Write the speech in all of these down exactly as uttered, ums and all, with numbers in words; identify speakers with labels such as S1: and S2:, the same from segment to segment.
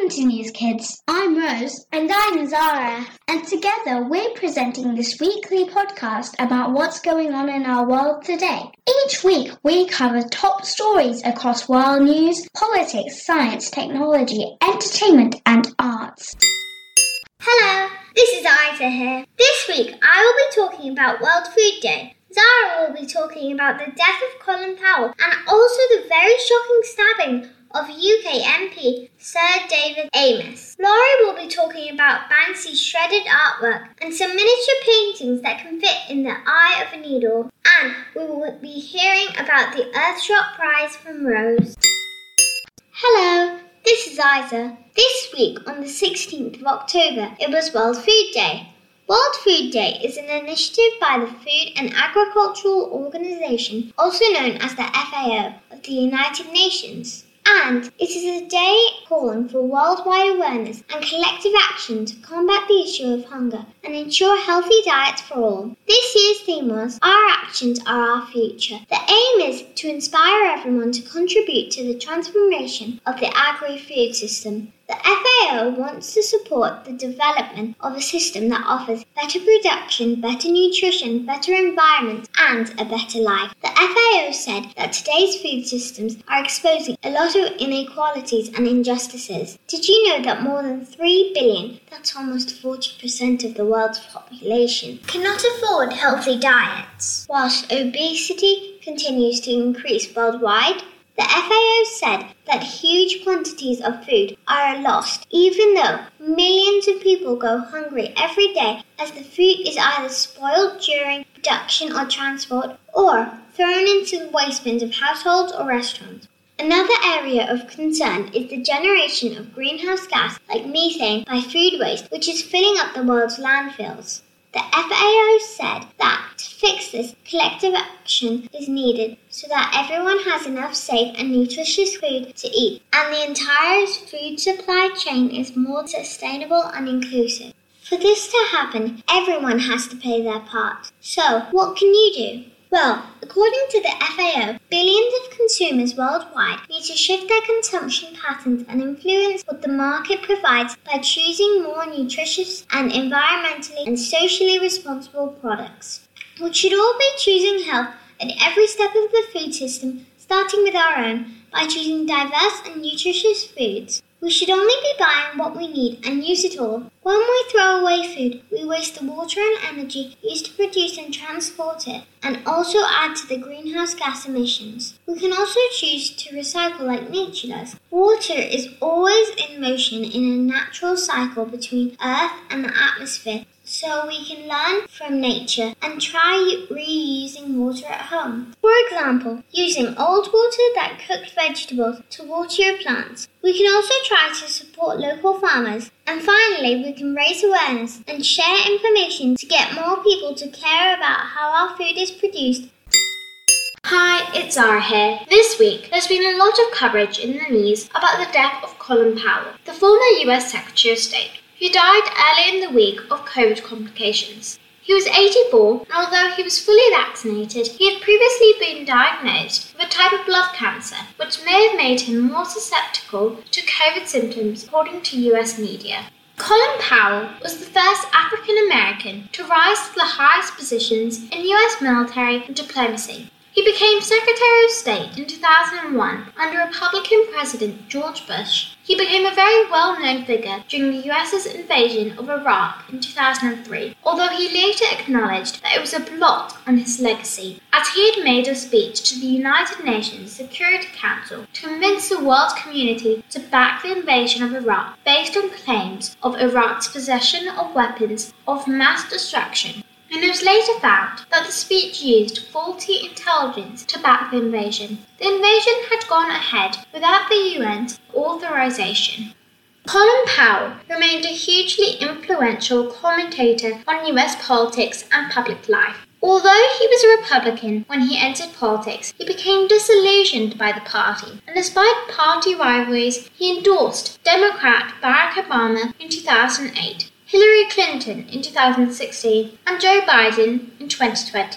S1: Welcome to News Kids. I'm Rose.
S2: And I'm Zara.
S1: And together we're presenting this weekly podcast about what's going on in our world today. Each week we cover top stories across world news, politics, science, technology, entertainment and arts.
S2: Hello, this is Isa here. This week I will be talking about World Food Day. Zara will be talking about the death of Colin Powell and also the very shocking stabbing of U K M P Sir David Amess. Laurie will be talking about Banksy's shredded artwork and some miniature paintings that can fit in the eye of a needle. And we will be hearing about the Earthshot Prize from Rose. Hello, this is Isa. This week on the sixteenth of October, it was World Food Day. World Food Day is an initiative by the Food and Agricultural Organization, also known as the F A O, of the United Nations. And it is a day calling for worldwide awareness and collective action to combat the issue of hunger and ensure healthy diets for all. This year's theme was Our Actions Are Our Future. The aim is to inspire everyone to contribute to the transformation of the agri-food system. The F A O wants to support the development of a system that offers better production, better nutrition, better environment, and a better life. The F A O said that today's food systems are exposing a lot of inequalities and injustices. Did you know that more than three billion, that's almost forty percent of the world's population, cannot afford healthy diets, whilst obesity continues to increase worldwide? The F A O said that huge quantities of food are lost, even though millions of people go hungry every day as the food is either spoiled during production or transport or thrown into the waste bins of households or restaurants. Another area of concern is the generation of greenhouse gas like methane by food waste, which is filling up the world's landfills. The F A O said that to fix this, collective action is needed so that everyone has enough safe and nutritious food to eat, and the entire food supply chain is more sustainable and inclusive. For this to happen, everyone has to play their part. So, what can you do? Well, according to the F A O, billions of consumers worldwide need to shift their consumption patterns and influence what the market provides by choosing more nutritious and environmentally and socially responsible products. We should all be choosing health at every step of the food system, starting with our own, by choosing diverse and nutritious foods. We should only be buying what we need and use it all. When we throw away food, we waste the water and energy used to produce and transport it, and also add to the greenhouse gas emissions. We can also choose to recycle like nature does. Water is always in motion in a natural cycle between Earth and the atmosphere, so we can learn from nature and try reusing water at home. For example, using old water that cooked vegetables to water your plants. We can also try to support local farmers. And finally, we can raise awareness and share information to get more people to care about how our food is produced.
S3: Hi, it's Zara here. This week, there's been a lot of coverage in the news about the death of Colin Powell, the former U S Secretary of State, who died early in the week of COVID complications. He was eighty-four, and although he was fully vaccinated, he had previously been diagnosed with a type of blood cancer, which may have made him more susceptible to COVID symptoms, according to U S media. Colin Powell was the first African American to rise to the highest positions in U S military and diplomacy. He became Secretary of State in two thousand one under Republican President George Bush. He became a very well-known figure during the U S's invasion of Iraq in two thousand three, although he later acknowledged that it was a blot on his legacy, as he had made a speech to the United Nations Security Council to convince the world community to back the invasion of Iraq based on claims of Iraq's possession of weapons of mass destruction. And it was later found that the speech used faulty intelligence to back the invasion. The invasion had gone ahead without the U N's authorization. Colin Powell remained a hugely influential commentator on U S politics and public life. Although he was a Republican when he entered politics, he became disillusioned by the party, and despite party rivalries, he endorsed Democrat Barack Obama in two thousand eight. Hillary Clinton in two thousand sixteen, and Joe Biden in twenty twenty. He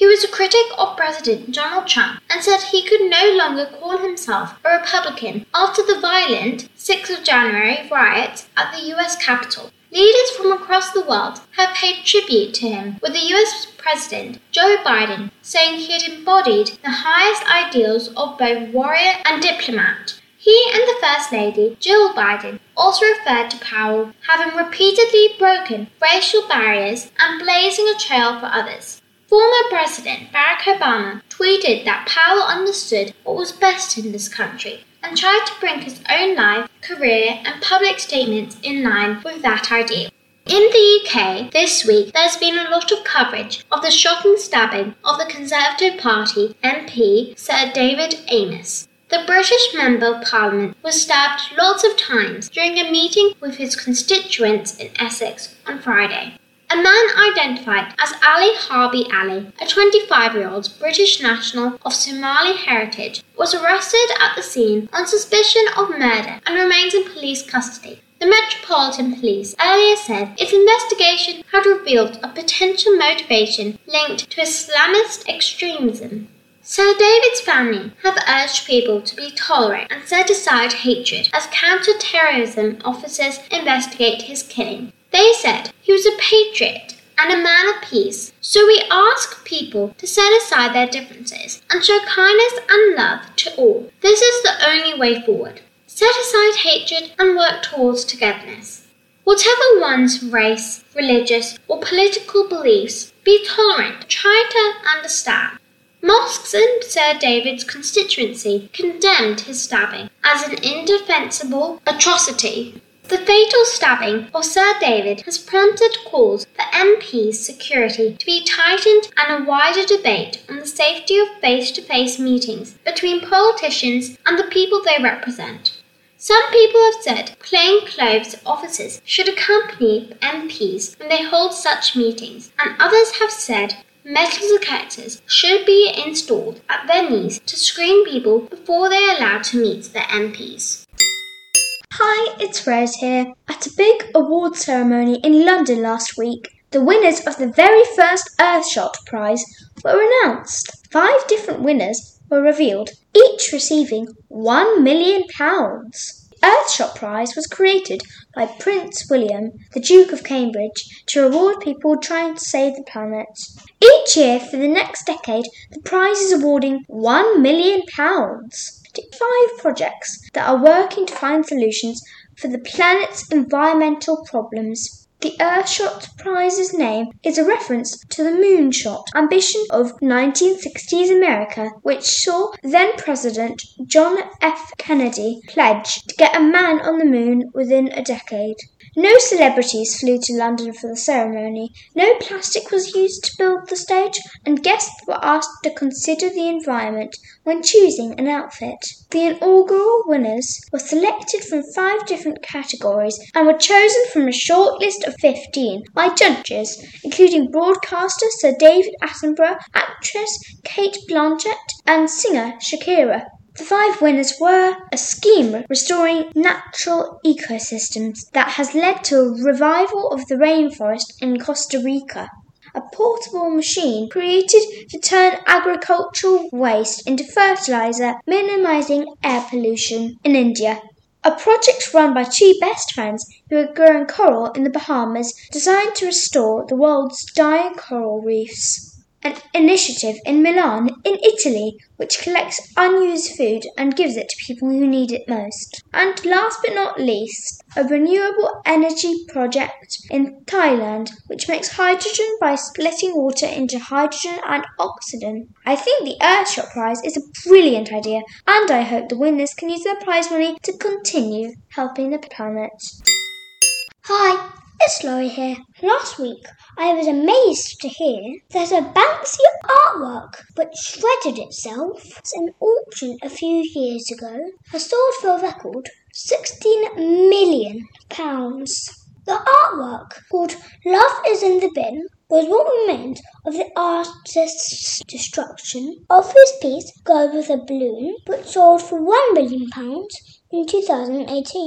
S3: He was a critic of President Donald Trump and said he could no longer call himself a Republican after the violent sixth of January riots at the U S Capitol. Leaders from across the world have paid tribute to him, with the U S President Joe Biden saying he had embodied the highest ideals of both warrior and diplomat. He and the First Lady, Jill Biden, also referred to Powell having repeatedly broken racial barriers and blazing a trail for others. Former President Barack Obama tweeted that Powell understood what was best in this country and tried to bring his own life, career, and public statements in line with that ideal. In the U K, this week, there's been a lot of coverage of the shocking stabbing of the Conservative Party M P Sir David Amess. The British Member of Parliament was stabbed lots of times during a meeting with his constituents in Essex on Friday. A man identified as Ali Harbi Ali, a twenty-five-year-old British national of Somali heritage, was arrested at the scene on suspicion of murder and remains in police custody. The Metropolitan Police earlier said its investigation had revealed a potential motivation linked to Islamist extremism. Sir David's family have urged people to be tolerant and set aside hatred as counter-terrorism officers investigate his killing. They said he was a patriot and a man of peace, so we ask people to set aside their differences and show kindness and love to all. This is the only way forward. Set aside hatred and work towards togetherness. Whatever one's race, religious, or political beliefs, be tolerant, try to understand. Mosques in Sir David's constituency condemned his stabbing as an indefensible atrocity. The fatal stabbing of Sir David has prompted calls for M Ps' security to be tightened and a wider debate on the safety of face-to-face meetings between politicians and the people they represent. Some people have said plainclothes officers should accompany M Ps when they hold such meetings, and others have said metal detectors should be installed at venues to screen people before they are allowed to meet their M Ps.
S1: Hi, it's Rose here. At a big award ceremony in London last week, the winners of the very first Earthshot prize were announced. Five different winners were revealed, each receiving one million pounds. The Earthshot prize was created by Prince William, the Duke of Cambridge, to reward people trying to save the planet. Each year for the next decade, the prize is awarding one million pounds to five projects that are working to find solutions for the planet's environmental problems. The Earthshot Prize's name is a reference to the moonshot ambition of nineteen sixties America, which saw then-President John F. Kennedy pledge to get a man on the moon within a decade. No celebrities flew to London for the ceremony, no plastic was used to build the stage, and guests were asked to consider the environment when choosing an outfit. The inaugural winners were selected from five different categories and were chosen from a short list of fifteen by judges, including broadcaster Sir David Attenborough, actress Kate Blanchett, and singer Shakira. The five winners were a scheme restoring natural ecosystems that has led to a revival of the rainforest in Costa Rica, a portable machine created to turn agricultural waste into fertilizer, minimizing air pollution in India, a project run by two best friends who are growing coral in the Bahamas designed to restore the world's dying coral reefs. An initiative in Milan, in Italy, which collects unused food and gives it to people who need it most. And last but not least, a renewable energy project in Thailand, which makes hydrogen by splitting water into hydrogen and oxygen. I think the Earthshot Prize is a brilliant idea, and I hope the winners can use their prize money to continue helping the planet. Hi, it's Laurie here. Last week, I was amazed to hear that a Banksy artwork, which shredded itself at an auction a few years ago, has sold for a record sixteen million pounds. The artwork, called Love is in the Bin, was what remained of the artist's destruction of his piece, Girl with a Balloon, which sold for one million pounds in two thousand eighteen.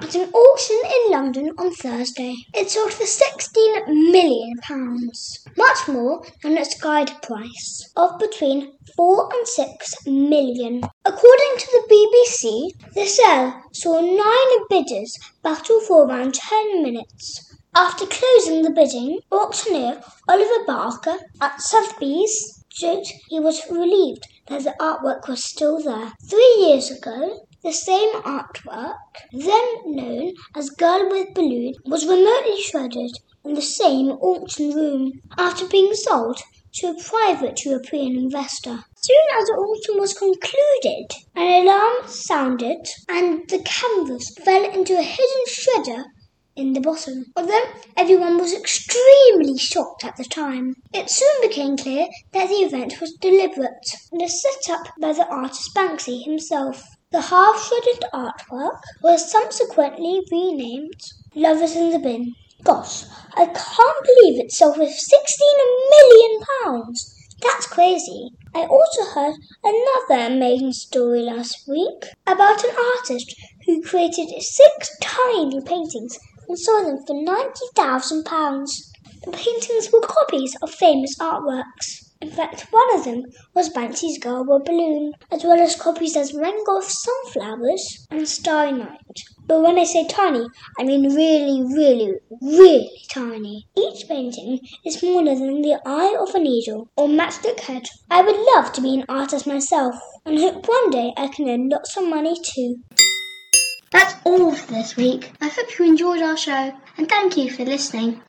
S1: at an auction in London on Thursday. It sold for sixteen million pounds, much more than its guide price of between four and six million. According to the B B C, the sale saw nine bidders battle for around ten minutes. After closing the bidding, auctioneer Oliver Barker at Sotheby's joked he was relieved that the artwork was still there. Three years ago, the same artwork, then known as Girl with Balloon, was remotely shredded in the same auction room after being sold to a private European investor. Soon as the auction was concluded, an alarm sounded and the canvas fell into a hidden shredder in the bottom. Although everyone was extremely shocked at the time, it soon became clear that the event was deliberate and was set up by the artist Banksy himself. The half-shredded artwork was subsequently renamed Lovers in the Bin. Gosh, I can't believe it sold for sixteen million pounds. That's crazy. I also heard another amazing story last week about an artist who created six tiny paintings and sold them for ninety thousand pounds. The paintings were copies of famous artworks. In fact, one of them was Banksy's Girl with Balloon, as well as copies as Van Gogh's Sunflowers and Starry Night. But when I say tiny, I mean really, really, really tiny. Each painting is smaller than the eye of a needle or matchstick head. I would love to be an artist myself and hope one day I can earn lots of money too.
S4: That's all for this week. I hope you enjoyed our show and thank you for listening.